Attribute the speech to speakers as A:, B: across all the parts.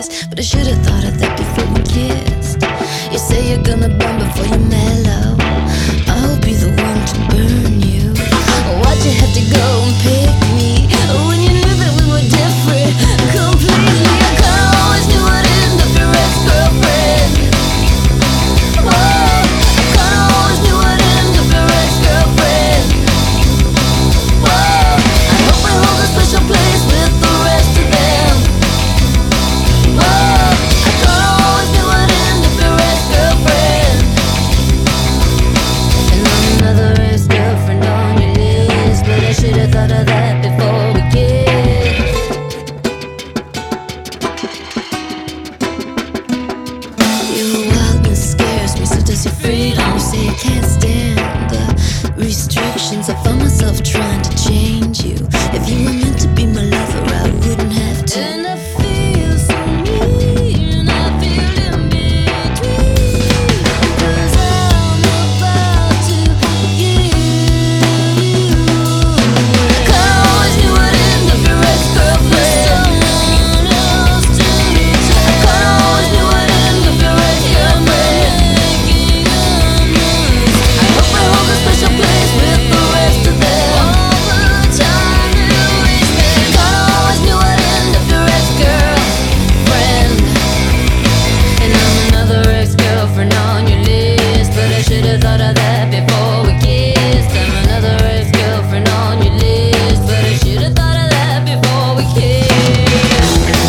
A: list, but I should've thought of that before we kissed. You say you're gonna burn before you mellow. I'll be the one to burn you. Why'd you have to go and pick me when you knew that we were different completely? I kinda always knew I'd end up your ex-girlfriend. Whoa, I kinda always knew I'd end up your ex-girlfriend. Whoa, I hope I hold a special place with the rest of them. Whoa, I kinda always knew I'd end up your ex-girlfriend. And I'm another ex-girlfriend on your list, but I should've thought of that before we kissed. Your wildness scares me, so does your freedom. You say you can't stand the restrictions. I found myself trying to change you. If you were meant to be my lover, I wouldn't have to. And I feel so mean, I feel in between, 'cause I'm about to give you. I kinda always knew I'd end up your ex-girlfriend. Someone else to reach. I kinda always knew I'd end up your ex-girlfriend. I hope I hold a special place with the rest of them. All the time that we spent. Kinda always knew I'd end up your ex-girlfriend. And I'm another ex-girlfriend on your list, but I should've thought of that before we kissed. I'm another ex-girlfriend on your list, but I should've thought of that before we kissed.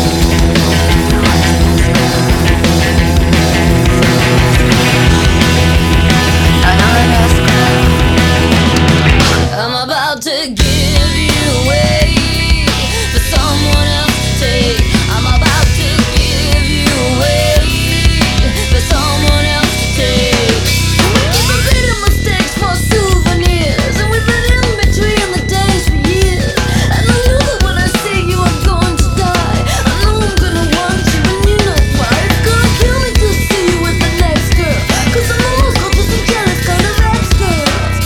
A: I'm about to give you away for someone else to take. I'm about to give you away for someone else to take. We keep repeating mistakes for souvenirs, and we've been in between the days for years. And I know that when I see you, I'm going to die. I know I'm gonna want you, and you know why. It's gonna kill me to see you with the next girl, 'cause I'm almost got to some jealous kind of ex-girl.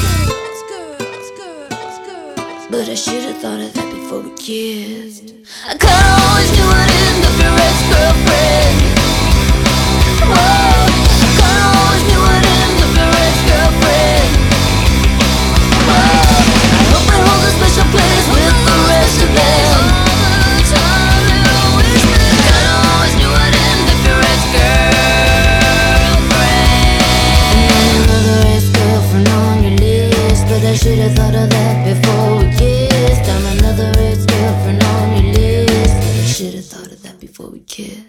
A: But I should've thought of that before we kissed. I kinda always knew I'd end up your ex-girlfriend. Whoa, I kinda always knew I'd end up your ex-girlfriend. Whoa, I hope I hold a special place with the rest of them. All the time that we spent. Kinda always knew I'd end up your ex-girlfriend. And I'm another ex-girlfriend on your list, but I should've thought of that before we kissed. I'm another ex-girlfriend on your list, but I should've thought of that before we kissed.